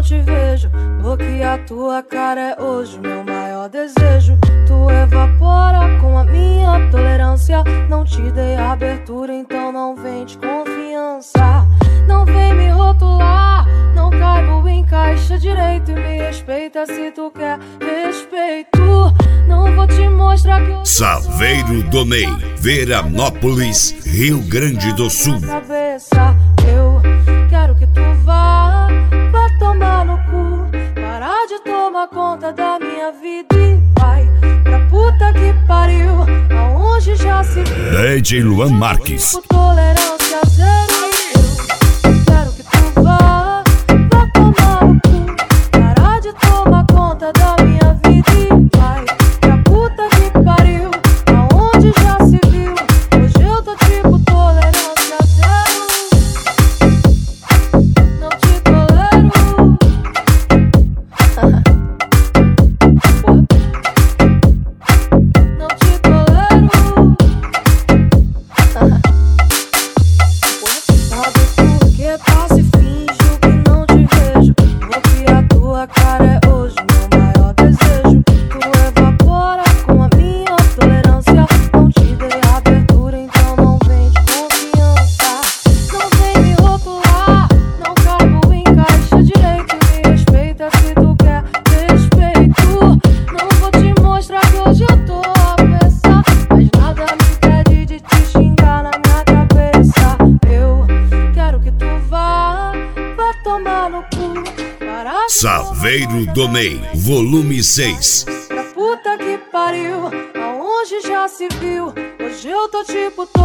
te vejo, bloquear tua cara é hoje meu maior desejo. Tu evapora com a minha tolerância. Não te dei abertura, então não vem de confiança. Não vem me rotular, não caibo em caixa direito. E me respeita se tu quer respeito. Não vou te mostrar que eu Saveiro do Ney, Veranópolis, Rio Grande do Sul. Eu quero que tu vá tomar no cu. Parar de tomar conta da minha vida e vai pra puta que pariu, aonde já se viu. DJ Luan Marques. Tolerância zero. Eu quero que tu vá tomar no cu. Parar de tomar conta da minha vida e vai pra puta que pariu, aonde já se viu. Hoje eu tô tipo tolerância zero. Não te tolero. Não te tolero. Sabe por que passa e finjo que não te vejo? Bloquear tua cara é hoje meu maior desejo. Tu evapora com a minha tolerância. Não te dei abertura, então não vem de confiança. Não vem me rotular, não caibo em caixa direito. Me respeita se tu quer respeito. Não vou te mostrar que hoje eu tô a pensar, mas nada me impede de te xingar na minha cabeça. Eu quero que tu vá tomar no cu. Parar de Saveiro do Ney, volume 6. pra puta que pariu, aonde já se viu. Hoje eu tô tipo